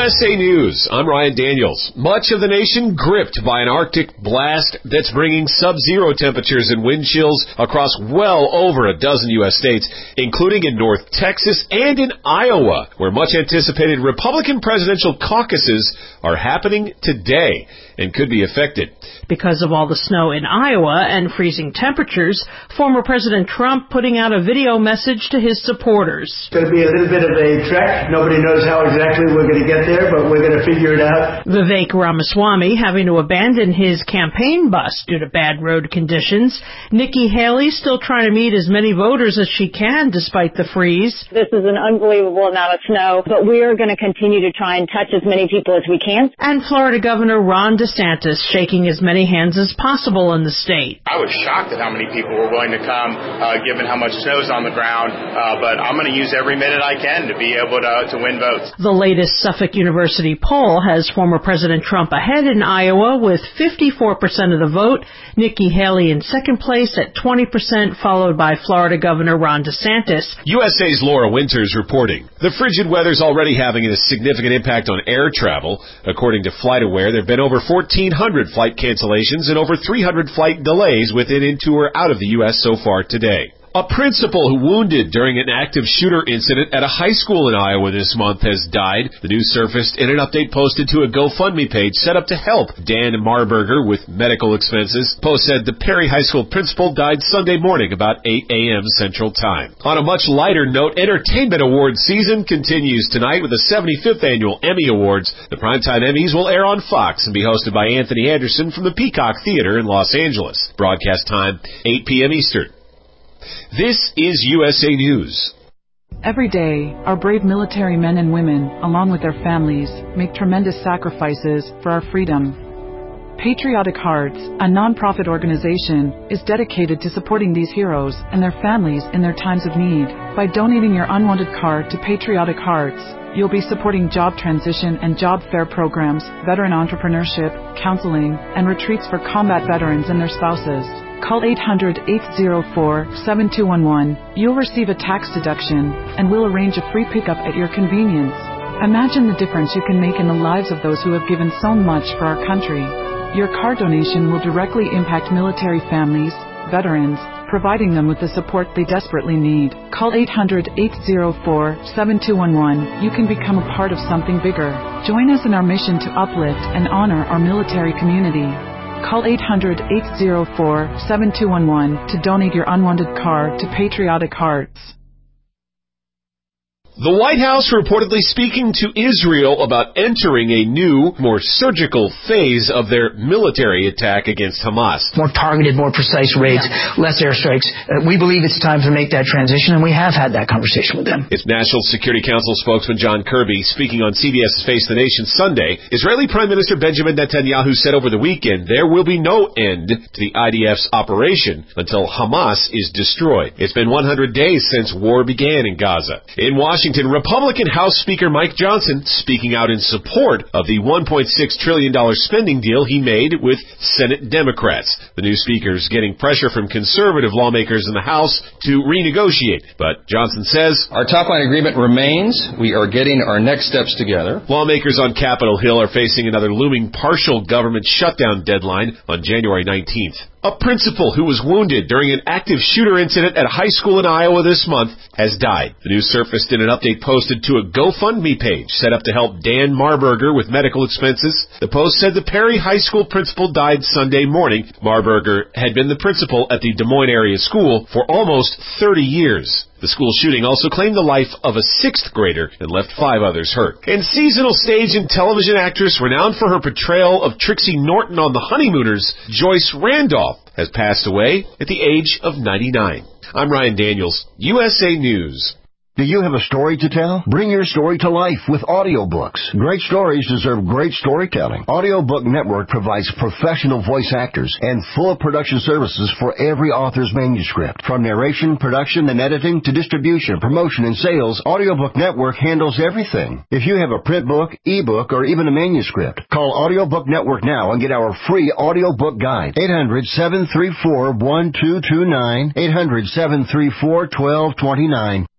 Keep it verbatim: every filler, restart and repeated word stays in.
S A News, I'm Ryan Daniels. Much of the nation gripped by an Arctic blast that's bringing sub-zero temperatures and wind chills across well over a dozen U S states, including in North Texas and in Iowa, where much anticipated Republican presidential caucuses are happening today and could be affected. Because of all the snow in Iowa and freezing temperatures, former President Trump putting out a video message to his supporters. It's going to be a little bit of a trek. Nobody knows how exactly we're going to get there, but we're going to figure it out. Vivek Ramaswamy having to abandon his campaign bus due to bad road conditions. Nikki Haley still trying to meet as many voters as she can despite the freeze. This is an unbelievable amount of snow, but we are going to continue to try and touch as many people as we can. And Florida Governor Ron DeSantis shaking as many hands as possible in the state. I was shocked at how many people were willing to come, uh, given how much snow's on the ground, uh, but I'm going to use every minute I can to be able to, to win votes. The latest Suffolk University poll has former President Trump ahead in Iowa with fifty-four percent of the vote, Nikki Haley in second place at twenty percent, followed by Florida Governor Ron DeSantis. U S A's Laura Winters reporting. The frigid weather's already having a significant impact on air travel. According to FlightAware, there have been over fourteen hundred flight cancellations and over three hundred flight delays within, into, or out of the U S so far today. A principal who wounded during an active shooter incident at a high school in Iowa this month has died. The news surfaced in an update posted to a GoFundMe page set up to help Dan Marburger with medical expenses. Post said the Perry High School principal died Sunday morning about eight a.m. Central Time. On a much lighter note, Entertainment Awards season continues tonight with the seventy-fifth Annual Emmy Awards. The Primetime Emmys will air on Fox and be hosted by Anthony Anderson from the Peacock Theater in Los Angeles. Broadcast time, eight p.m. Eastern. This is U S A News. Every day, our brave military men and women, along with their families, make tremendous sacrifices for our freedom. Patriotic Hearts, a non-profit organization, is dedicated to supporting these heroes and their families in their times of need. By donating your unwanted car to Patriotic Hearts, you'll be supporting job transition and job fair programs, veteran entrepreneurship, counseling, and retreats for combat veterans and their spouses. Call eight hundred, eight oh four, seven two one one. You'll receive a tax deduction, and we'll arrange a free pickup at your convenience. Imagine the difference you can make in the lives of those who have given so much for our country. Your car donation will directly impact military families, veterans, providing them with the support they desperately need. Call eight hundred, eight oh four, seven two one one. You can become a part of something bigger. Join us in our mission to uplift and honor our military community. Call eight hundred, eight oh four, seven two one one to donate your unwanted car to Patriotic Hearts. The White House reportedly speaking to Israel about entering a new, more surgical phase of their military attack against Hamas. More targeted, more precise raids, yeah. Less airstrikes. Uh, we believe it's time to make that transition, and we have had that conversation with them. It's National Security Council spokesman John Kirby speaking on C B S's Face the Nation Sunday. Israeli Prime Minister Benjamin Netanyahu said over the weekend there will be no end to the I D F's operation until Hamas is destroyed. It's been one hundred days since war began in Gaza. In Washington, Republican House Speaker Mike Johnson speaking out in support of the one point six trillion dollars spending deal he made with Senate Democrats. The new speaker's getting pressure from conservative lawmakers in the House to renegotiate. But Johnson says, our top-line agreement remains. We are getting our next steps together. Lawmakers on Capitol Hill are facing another looming partial government shutdown deadline on January nineteenth. A principal who was wounded during an active shooter incident at a high school in Iowa this month has died. The news surfaced in an update posted to a GoFundMe page set up to help Dan Marburger with medical expenses. The post said the Perry High School principal died Sunday morning. Marburger had been the principal at the Des Moines area school for almost thirty years. The school shooting also claimed the life of a sixth grader and left five others hurt. And seasonal stage and television actress renowned for her portrayal of Trixie Norton on The Honeymooners, Joyce Randolph, has passed away at the age of ninety-nine. I'm Ryan Daniels, U S A News. Do you have a story to tell? Bring your story to life with audiobooks. Great stories deserve great storytelling. Audiobook Network provides professional voice actors and full production services for every author's manuscript. From narration, production, and editing to distribution, promotion, and sales, Audiobook Network handles everything. If you have a print book, ebook, or even a manuscript, call Audiobook Network now and get our free audiobook guide. eight hundred, seven three four, one two two nine, eight hundred, seven three four, one two two nine.